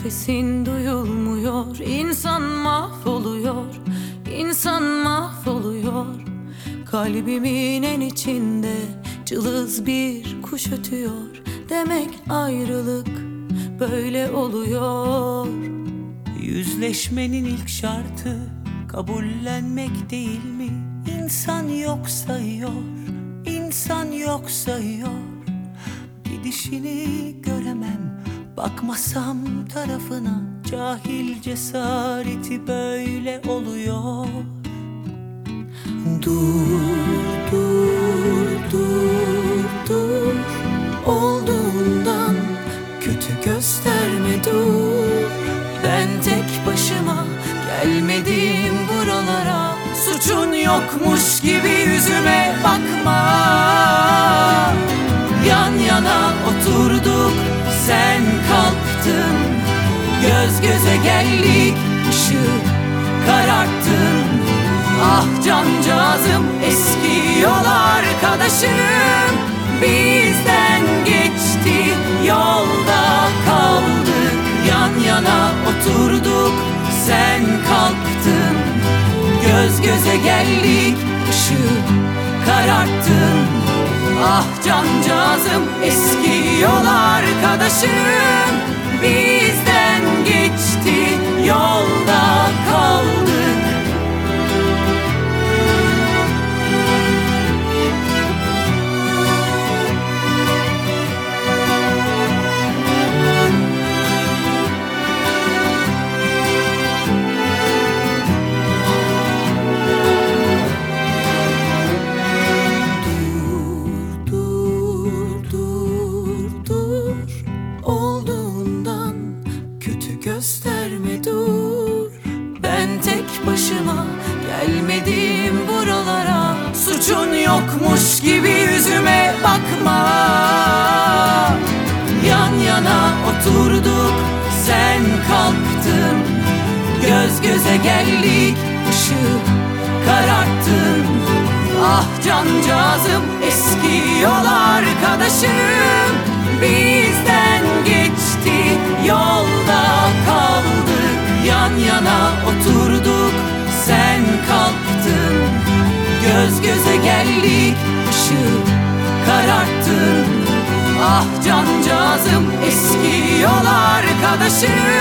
Nefesin duyulmuyor, insan mahvoluyor, insan mahvoluyor. Kalbimin en içinde cılız bir kuş ötüyor. Demek ayrılık böyle oluyor. Yüzleşmenin ilk şartı kabullenmek değil mi? İnsan yok sayıyor, insan yok sayıyor. Gidişini göremem, bakmasam tarafına. Cahil cesareti böyle oluyor. Dur, dur, dur, dur. Olduğundan kötü gösterme, dur. Ben tek başıma gelmedim buralara. Suçun yokmuş gibi yüzüme bakma. Yan yana oturduk, sen kalktın. Göz göze geldik, ışığı kararttın. Ah cancağızım, eski yol arkadaşım. Bizden geçti, yolda kaldık. Yan yana oturduk, sen kalktın. Göz göze geldik, ışığı kararttın. Ah cancağızım, eski yol arkadaşım. Bizden geçti, yolda kaldık. Gösterme, dur. Ben tek başıma gelmedim buralara. Suçun yokmuş gibi yüzüme bakma. Yan yana oturduk, sen kalktın. Göz göze geldik, ışığı kararttın. Ah cancağızım, eski yol arkadaşım. Bizden geçti, yolda kaldık. Yan yana oturduk, sen kalktın. Göz göze geldik, ışığı kararttın. Ah cancağızım, eski yol arkadaşım.